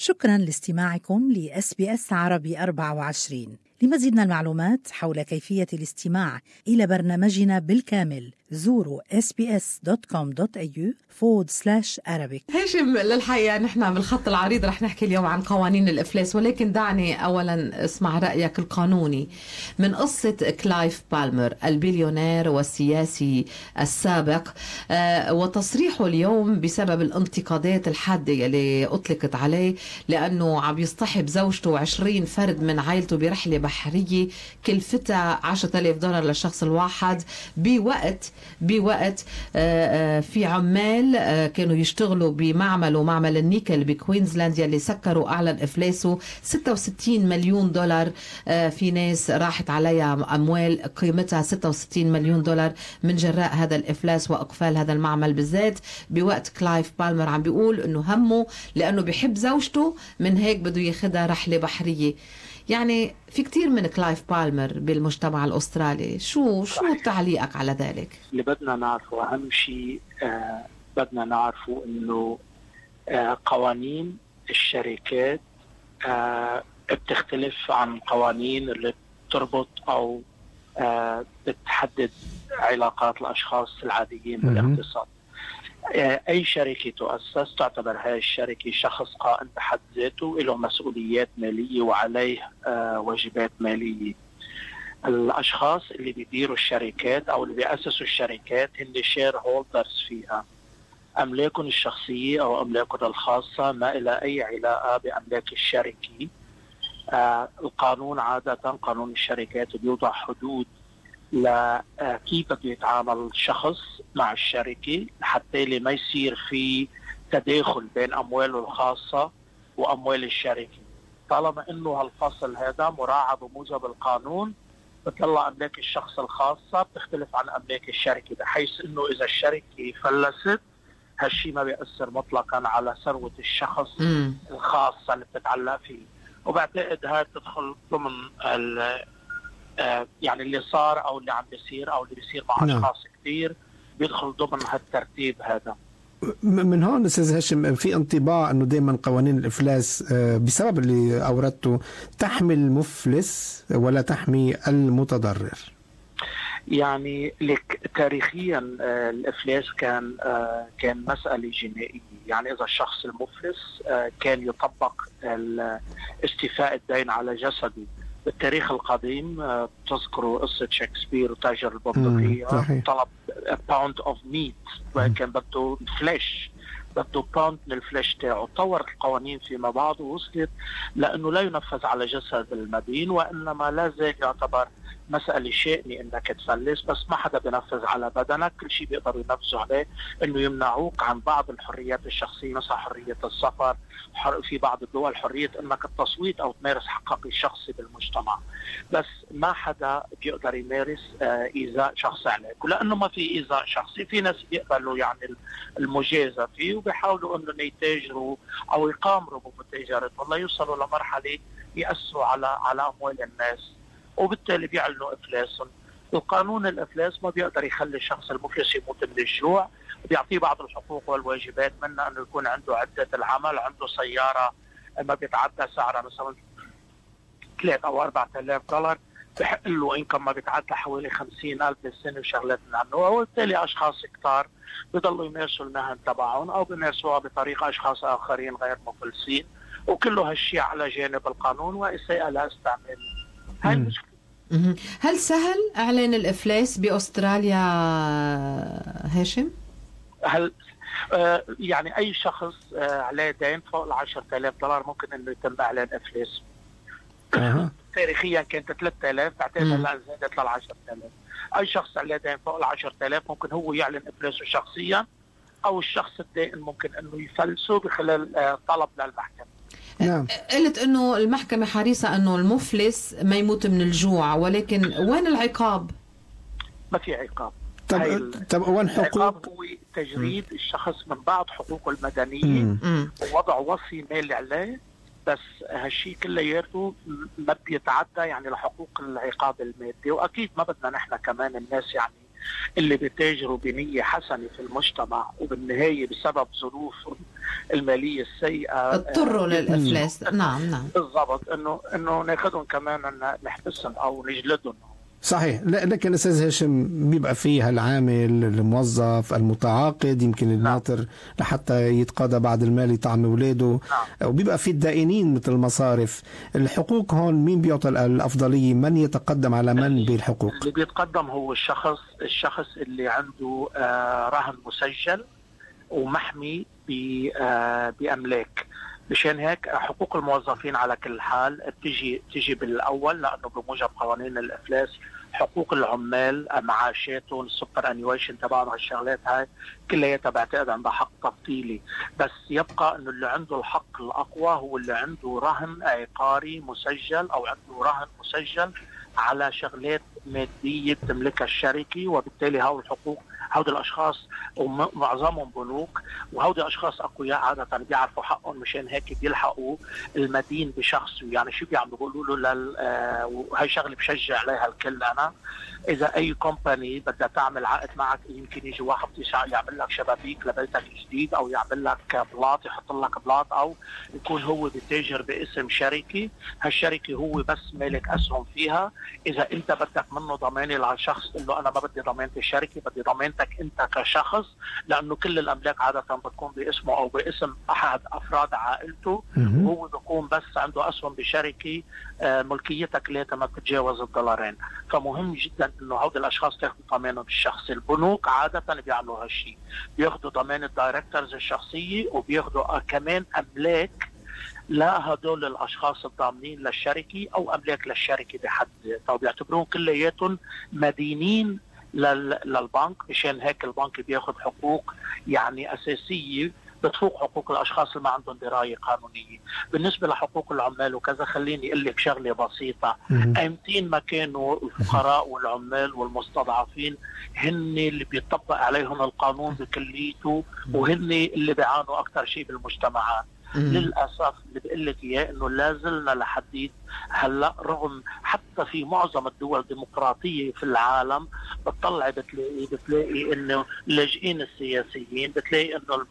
شكرا لاستماعكم لSBS عربي 24. لمزيد من المعلومات حول كيفية الاستماع إلى برنامجنا بالكامل زوروا sbs.com.au/Arabic. هاشم، للحقيقة نحن بالخط العريض رح نحكي اليوم عن قوانين الإفلاس، ولكن دعني أولا اسمع رأيك القانوني من قصة كلايف بالمر البليونير والسياسي السابق وتصريحه اليوم بسبب الانتقادات الحادة اللي أطلقت عليه لأنه عم يصطحب زوجته و20 فرد من عائلته برحلة بحرية كلفتها $10,000 للشخص الواحد بوقت في عمال كانوا يشتغلوا بمعمل النيكل بكوينزلاند يلي سكروا أعلن إفلاسه. $66 مليون في ناس راحت عليها أموال قيمتها $66 مليون من جراء هذا الإفلاس وإقفال هذا المعمل بالذات، بوقت كلايف بالمر عم بيقول إنه همه لأنه بيحب زوجته من هيك بده ياخدها رحلة بحرية. يعني في كتير من كلايف بالمر بالمجتمع الأسترالي. شو تعليقك على ذلك؟ اللي بدنا نعرفه أهم شيء بدنا نعرفه إنه قوانين الشركات بتختلف عن قوانين اللي بتربط أو بتحدد علاقات الأشخاص العاديين بالاقتصاد. أي شركة تؤسس تعتبر هاي الشركة شخص قائم بحد ذاته، له مسؤوليات مالية وعليه واجبات مالية. الأشخاص اللي بيديروا الشركات أو اللي بيأسسوا الشركات هن شير هولدرز فيها. أملاكهم الشخصية أو أملاكهم الخاصة ما إلى أي علاقة بأملاك الشركة. القانون عادة قانون الشركات بيوضع حدود لكيف بده يتعامل الشخص مع الشركة حتى ما يصير في تداخل بين أمواله الخاصة وأموال الشركة. طالما إنه هالفصل هذا مراعى بموجب القانون، بتطلع أملاك الشخص الخاصة بتختلف عن أملاك الشركة، بحيث إنه إذا الشركة فلست هالشي ما بيأثر مطلقا على ثروة الشخص الخاصة اللي بتتعلق فيه. وبعتقد هاي تدخل ضمن يعني اللي صار أو اللي عم بيصير أو اللي بيصير مع أشخاص كتير بيدخل ضمن هالترتيب هذا. من هون أستاذ هاشم في انطباع أنه دائما قوانين الإفلاس بسبب اللي أوردته تحمي المفلس ولا تحمي المتضرر. يعني لك تاريخيا الإفلاس كان مسألة جنائية. يعني إذا الشخص المفلس كان يطبق استيفاء الدين على جسده. بالتاريخ القديم تذكروا قصة شكسبير وتاجر البندقية طلب باوند اوف ميت وكان بده فليش، بده باوند من الفليش تاعه. تطورت القوانين فيما بعد ووصلت لأنه لا ينفذ على جسد المدين، وإنما لا زال يعتبر مسألة شائنة إنك تفلس، بس ما حدا بينفذ على بدنك. كل شيء بيقدروا ينفذوا عليه إنه يمنعوك عن بعض الحريات الشخصية، مثل حرية السفر، في بعض الدول حرية إنك التصويت أو تمارس حقك الشخصي بالمجتمع. بس ما حدا بيقدر يمارس إيذاء شخصي عليك، ولأنه ما في إيذاء شخصي في ناس بيقبلوا يعني المجازة فيه وبيحاولوا إنه يتاجروا أو يقامروا بمتاجرة والله يوصلوا لمرحلة يأثروا على أموال الناس وبالتالي بيعلنوا إفلاسهم. القانون الإفلاس ما بيقدر يخلي الشخص المفلس يموت من الجوع، بيعطيه بعض الحقوق والواجبات، منها أنه يكون عنده عدة العمل، عنده سيارة ما بيتعدى سعرها مثلا 3 أو 4,000 دولار، بحق له إنكم ما بيتعدى حوالي 50,000 بالسنة وشغلات من هالنوع. وبالتالي أشخاص كتار بيضلوا يمارسوا المهن تبعهم أو بيمارسوها بطريقة أشخاص آخرين غير مفلسين، وكله هالشيء على جانب القانون وإساءة لاستعمال. هاي المشكلة. هل سهل إعلان الإفلاس بأستراليا هاشم؟ هل يعني أي شخص عليه دين فوق $10,000 ممكن إنه يتم إعلان إفلاس. تاريخيا كانت 3,000 بعدين هلا زادت $10,000. أي شخص عليه دين فوق $10,000 ممكن هو يعلن إفلاسه شخصيا، أو الشخص الدائن ممكن إنه يفلسه بخلال طلب للمحكمة. نعم. قلت انه المحكمة حريصة انه المفلس ما يموت من الجوع، ولكن وين العقاب؟ ما في عقاب. طب وين حقوق؟ العقاب هو تجريد الشخص من بعض حقوقه المدنية ووضع وصي مالي عليه، بس هالشي كلياته ما بيتعدى يعني لحقوق العقاب المادي. واكيد ما بدنا نحن كمان الناس يعني اللي بيتاجروا بنية حسنة في المجتمع وبالنهاية بسبب ظروفهم المالية السيئة اضطروا للإفلاس. نعم بالضبط، انه ناخذهم كمان نحبسهم او نجلدهم. صحيح. لكن أستاذ هاشم بيبقى فيه العامل، الموظف، المتعاقد، يمكن الناطر لحتى يتقاضى بعد المال يطعم أولاده، وبيبقى فيه الدائنين مثل المصارف. الحقوق هون مين بيعطي الأفضلية؟ من يتقدم على من بالحقوق؟ اللي بيتقدم هو الشخص اللي عنده رهن مسجل ومحمي بأملاك. مشان هيك حقوق الموظفين على كل حال بتجي بالأول، لأنه بموجب قوانين الإفلاس حقوق العمال، معاشاتهم، السوبر انيويشن تبعهم، هالشغلات هاي كلها بعتقد عندها حق تفضيلي. بس يبقى انه اللي عنده الحق الاقوى هو اللي عنده رهن عقاري مسجل او عنده رهن مسجل على شغلات ماديه بتملكها الشركه، وبالتالي هؤلاء الحقوق هؤلاء الاشخاص ومعظمهم بنوك، وهؤلاء اشخاص اقوياء عاده بيعرفوا حقهم، مشان هيك بيلحقوا المدين بشخصه. يعني شو بيعملوا؟ بيقولوا له وهي شغله بشجع عليها الكل. انا اذا اي كومباني بدها تعمل عقد معك، يمكن يجي واحد يعمل لك شبابيك لبيتك الجديد، او يعمل لك بلاط، يحط لك بلاط، او يكون هو بيتاجر باسم شركه، هالشركه هو بس مالك اسهم فيها. اذا انت بدك منه ضمانه للشخص، قل له انا ما بدي ضمانه الشركه، بدي ضمانتك انت كشخص، لانه كل الاملاك عاده بتكون باسمه او باسم احد افراد عائلته، وهو بيكون بس عنده اسهم بشركه ملكيتها كلياتها ما بتتجاوز $2. فمهم جدا انه هؤلاء الاشخاص تاخذوا ضمانهم الشخصي. البنوك عاده بيعملوا هالشيء، بياخذوا ضمان الدايركتورز الشخصيه، وبياخذوا كمان املاك لا هدول الاشخاص الضامنين للشركه او املاك للشركه بحد ذاتها، بيعتبروهم كلياتهم مدينين للبنك. مشان هيك البنك بياخذ حقوق يعني اساسيه بتفوق حقوق الاشخاص اللي ما عندهم درايه قانونيه. بالنسبه لحقوق العمال وكذا، خليني اقول لك شغله بسيطه. ايمتين ما كانوا الفقراء والعمال والمستضعفين هن اللي بيطبق عليهم القانون بكليته، وهن اللي بيعانوا اكثر شيء بالمجتمعات. للاسف اللي بقول لك اياه انه لازلنا لحديت هلا، رغم حتى في معظم الدول الديمقراطيه في العالم بتطلع بتلاقي انه اللاجئين السياسيين، بتلاقي انه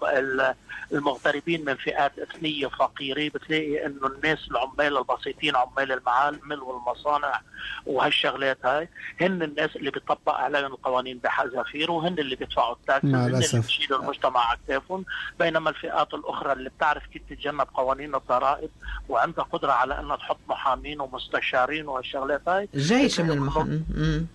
المغتربين من فئات اثنيه فقيره، بتلاقي انه الناس العمال البسيطين، عمال المعامل والمصانع وهالشغلات هاي، هن الناس اللي بيطبق عليهم القوانين بحذافير، وهن اللي بيدفعوا التاكس، هن اللي بيشيلوا المجتمع على كتافهم. بينما الفئات الاخرى اللي بتعرف كيف تتجنب قوانين الضرائب وعندها قدره على انها تحط محامين ومستشارين وهالشغلات هاي، جيش من المحامين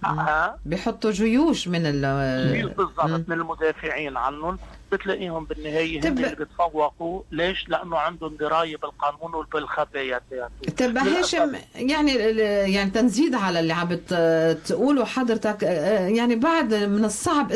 بيحطوا جيوش من بالضبط من المدافعين عنهم، بتلاقيهم بالنهايه هم اللي بتفوقوا. ليش؟ لانه عندهم درايه بالقانون وبالخبايا. طب هاشم، يعني تنزيد على اللي عم بتقوله حضرتك، يعني بعد من الصعب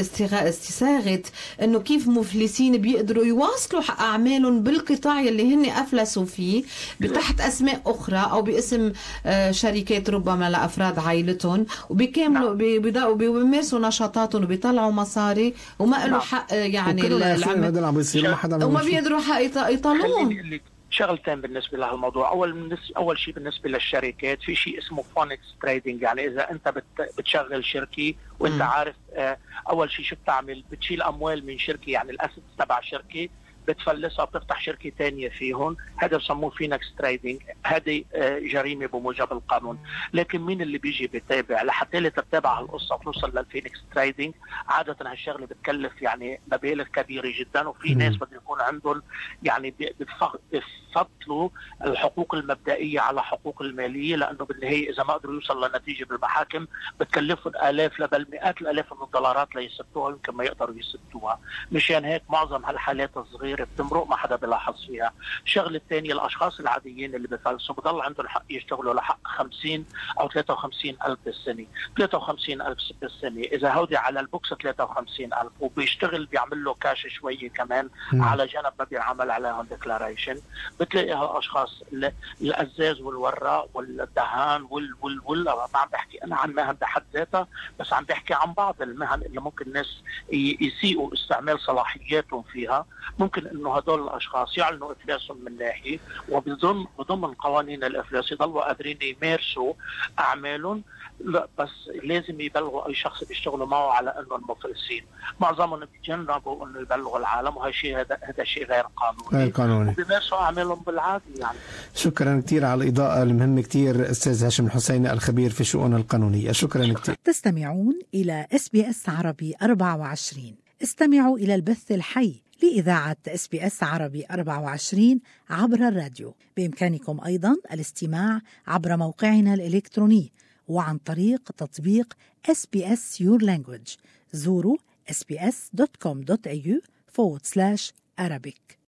استساغه انه كيف مفلسين بيقدروا يواصلوا اعمالهم بالقطاع اللي هن افلسوا فيه تحت اسماء اخرى او باسم شركات ربما لافراد عائلتهم، وبيكملوا بيمارسوا نشاطاتهم وبيطلعوا مصاري وما له حق. يعني هذا عم بيصير وما بيقدروا حق يطالبون. شغلتين بالنسبه لهالموضوع. اول شيء بالنسبه للشركات، في شيء اسمه فونكس تريدنج. يعني اذا انت بتشغل شركه وانت عارف اول شيء شو بتعمل، بتشيل اموال من شركه، يعني الاسيتس تبع شركه بتفلسها بتفتح شركه ثانيه فيهم، هذا بسموه فينكس تريدنج. هذه جريمه بموجب القانون. لكن مين اللي بيجي بيتابع؟ لحتى تتابع هالقصه توصل للفينكس تريدنج، عاده هالشغله بتكلف يعني مبالغ كبيره جدا، وفي ناس بده يكون عندهم يعني بفضلوا الحقوق المبدئيه على حقوق الماليه، لانه بالنهايه اذا ما قدروا يوصلوا لنتيجه بالمحاكم بتكلفهم الاف بل مئات الالاف من الدولارات ليسدوها، يمكن ما يقدروا يسدوها. مشان هيك معظم هالحالات الصغيره بتمرق ما حدا بيلاحظ فيها. الشغله الثانيه، الاشخاص العاديين اللي بفلسوا بضل عندهم الحق يشتغلوا لحق 50 او 53 الف بالسنه. 53 الف بالسنه اذا هودي على البوكس 53 الف، وبيشتغل بيعمل له كاش شويه كمان على جنب ما بيعمل عليهم ديكلاريشن، بتلاقي هالاشخاص الازاز والوراق والدهان ما عم بحكي انا عن مهن بحد ذاتها، بس عم بحكي عن بعض المهن اللي ممكن الناس يسيئوا استعمال صلاحياتهم فيها. ممكن ممكن انه هدول الاشخاص يعلنوا افلاسهم من ناحيه، وبضمن قوانين الافلاس يضلوا قادرين يمارسوا اعمالهم. لا بس لازم يبلغوا اي شخص بيشتغلوا معه على انه المفلسين. معظمهم بيتجنبوا انه يبلغوا العالم، وهي شيء هذا شيء غير قانوني. وبيمارسوا اعمالهم بالعادي يعني. شكرا كثير على الاضاءه المهمه كثير استاذ هاشم الحسيني الخبير في الشؤون القانونيه. شكرا كثير. تستمعون الى SBS عربي 24. استمعوا الى البث الحي لإذاعة SBS عربي 24 عبر الراديو. بإمكانكم أيضا الاستماع عبر موقعنا الإلكتروني وعن طريق تطبيق SBS Your Language. زوروا sbs.com.au/Arabic.